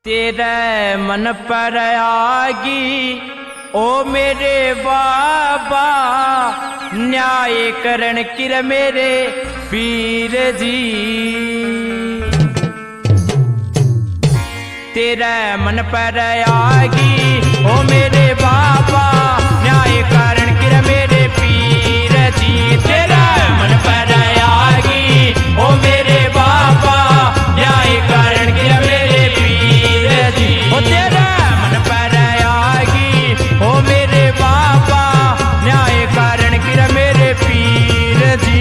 तेरे मन पर आगी ओ मेरे बाबा, न्याय करण किर मेरे पीर जी। तेरे मन पर आगी ओ मेरे बाबा, न्याय करण किर मेरे पीर जी। तेरे मन पर आगी ओ मेरे बाबा, न्याय करण किर मेरे पीर जी। ओ तेरे मन पर आगी ओ मेरे बाबा, न्याय करण किर मेरे पीर जी।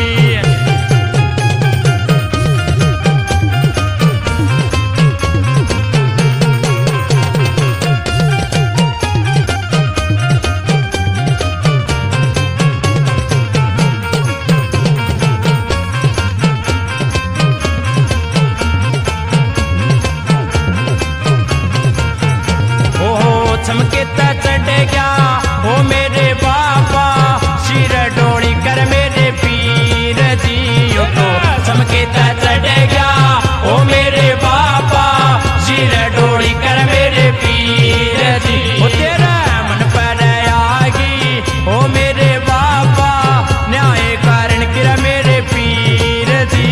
चमकेता चढ़ गया ओ मेरे बाबा, सिर डोली कर मेरे पीर जी। ओ तो चमकेता चढ़ गया ओ मेरे बाबा, सिर डोली कर मेरे पीर जी। ओ तेरा मन पर आगी ओ मेरे बाबा, न्याय कारण किर मेरे पीर जी।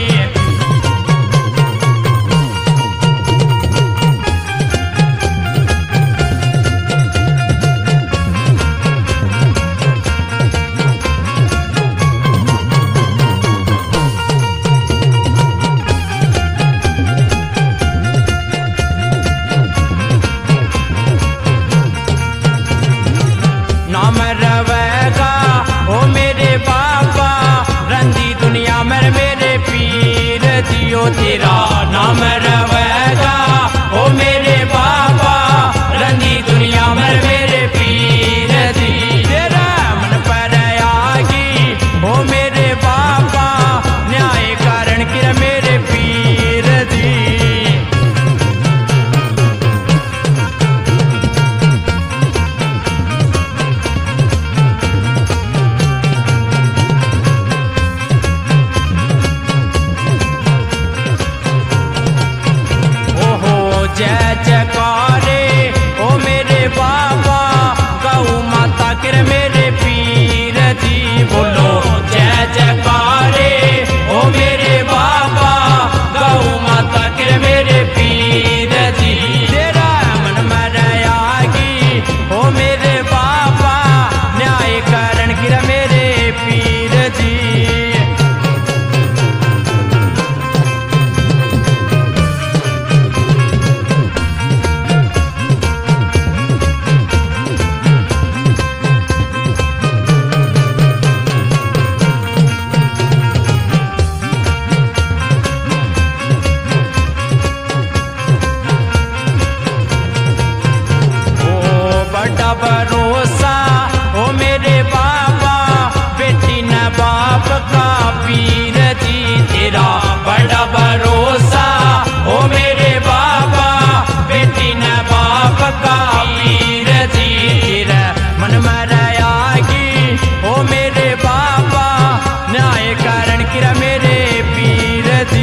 नाम रवेगा ओ मेरे बाबा, रंदी दुनिया में मेरे पीर जी। ओ तेरा नाम रवेगा ओ मेरे बाबा, रंदी दुनिया में मेरे पीर जी। तेरा मन पर आगी ओ मेरे बाबा, न्याय कारण किर मेरे पीर जी। जय जयकारे ओ मेरे बाबा, गौ माता किर मेरे पीर जी। बोलो जय जयकारे ओ मेरे बाबा, गौ माता किर मेरे पीर जी। तेरा मन में आगी ओ मेरे बाबा, न्याय कारण किर मेरे पीर जी। बड़ा भरोसा ओ मेरे बाबा, बेटी न बाप का पीर जी। तेरा बड़ा भरोसा ओ मेरे बाबा, बेटी न बाप का पीर जी। तेरा मन में आगी ओ मेरे बाबा, न्याय कारण किर मेरे पीर जी।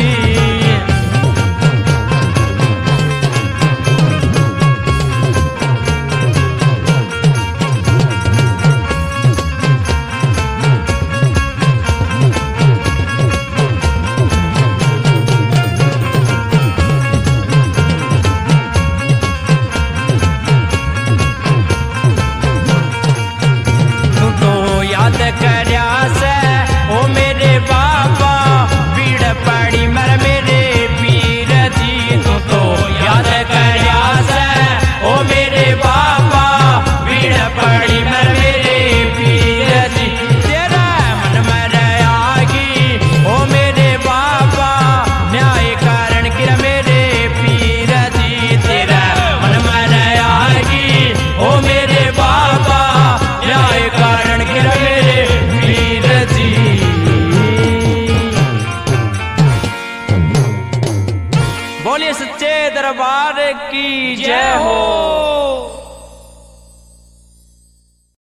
याद करया से ओ मेरे बाबा, भीड़ पड़ी मर मेरे पीर जी। तू तो याद करया से ओ मेरे बाबा, भीड़ पड़ी मर मेरे पीर जी। तेरा मन में आगी ओ मेरे बाबा, न्याय कारण किर मेरे पीर जी। तेरा मन में आगी ओ मेरे बाबा, न्याय कारण किर मेरे पीर जी। बोलिए सच्चे दरबार की जय हो।